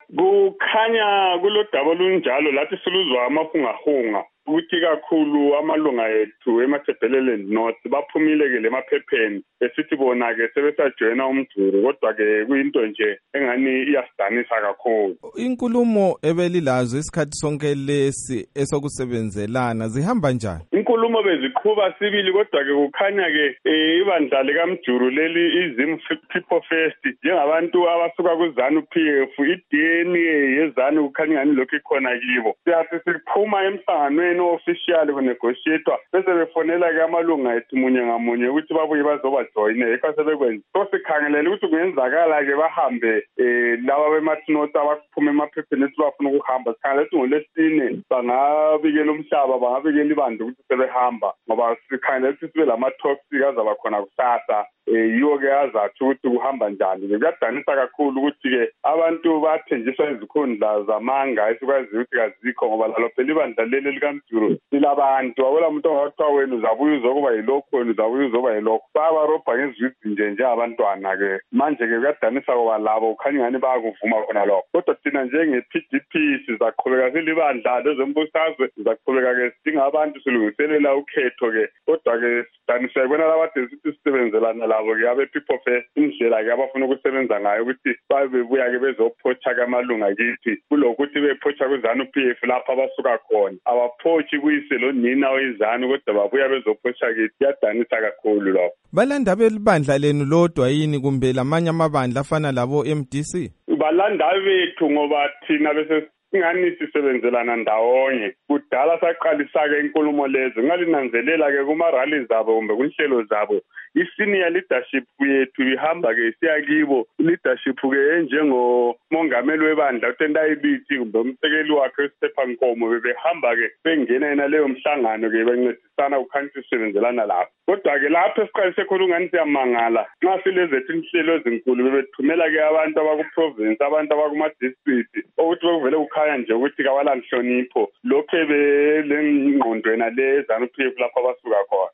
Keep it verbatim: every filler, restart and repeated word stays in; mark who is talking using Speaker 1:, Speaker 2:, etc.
Speaker 1: Kukhanya kulodaba olunjalo lathi siluzwa amafungahunga ukuthi kakhulu amalunga ethu eMatabeleland North baphumile ke lemaphepheni esithi bona ke sebesajoyina umduru, kodwa ke kuyinto nje engani iyasidanisa kakhulu.
Speaker 2: Inkulumo ebelilazo isikhathi sonke lesi esokusebenzelana zihamba njani?
Speaker 1: Inkulumo beziqhuba sibili, kodwa ke kukhanya ke ibandla likaMduru leli izim People First njengabantu abasuka kuZANU P F I-D N A yeZANU kukhanya ngani lokho ikhona kibo. Siyathi siphuma emhlanganweni official kunegotiatwa bese befonela ke amalunga ethu munye ngamunye ukuthi babuye bazoba join ekho sebekwenza. So sikhangelele ukuthi kuyenzakala ke bahambe eh laba bemathinothi abaphuma emaphepheni ethi bafuna ukuhamba. Sikhangelele ukuthi ngolesine bangabikela umhlaba, bangabikela ibandla ukuthi sebehamba, ngoba sikhangelele ukuthi sibe lama talks azaba khona kusasa. Eh yiwo ke azathi ukuthi kuhamba njani. Kuyadanisa kakhulu ukuthi ke abantu bathenjiswa izikhundla zamanga esikwazi ukuthi kazikho, ngoba lalo phela ibandla leli likaMduru silabantu awula umuntu ongakuthiwa wena uzabuya uzokuba yilokho, wena uzabuya uzoba yilokho, babarobha ngezizwi nje njengabantwana ke. Manje ke kuyadanisa ngoba labo kukhanya ngani bayakuvuma khona lokho, kodwa thina njenge-P D P sizaqhubeka silibandla lezombusazwe, sizaqhubeka ke sidinga abantu silungiselela ukhetho ke, kodwa ke sidanisa ibona labade sithi sisebenzelana labo ke abe-People First indlela ke abafuna ukusebenza ngayo ukuthi babebuya ke bezophotsha kamalunga kithi kulokuthi bephotsha kuZANU P F lapha abasuka khona, abaphotshi kuyise lo nina weZANU kodwa babuya bezophotsha kithi. Kuyadanisa kakhulu lokho.
Speaker 2: Balanda belibandla lenu lodwa yini kumbe lamanye amabandla afana labo M D C?
Speaker 1: Balanda bethu ngoba thina bese ingani sisebenzelana ndawonye. Kudala saqalisa ke inkulumo lezo ngalinanzelela ke kuma rally zabo kumbe kunhlelo zabo. I-senior leadership yethu ihamba ke siya kibo, leadership ke enjengo mongameli webandla uTendayibithi kumbe umsekeli wakhe uStephan Nkomo bebehamba ke bengena yena leyo mhlangano ke bencedisana kukhanya sisebenzelana lapho. Kodwa ke lapho esiqalise khona ungani siyamangala nxa silezethu inhlelo ezinkulu bebethumela ke abantu abaku-province, abantu abakuma-district ukuthi bekuvele kukhanya nje ukuthi kawalanhlonipho lokho belengqondo yena le ZANU P F lapho abasuka khona.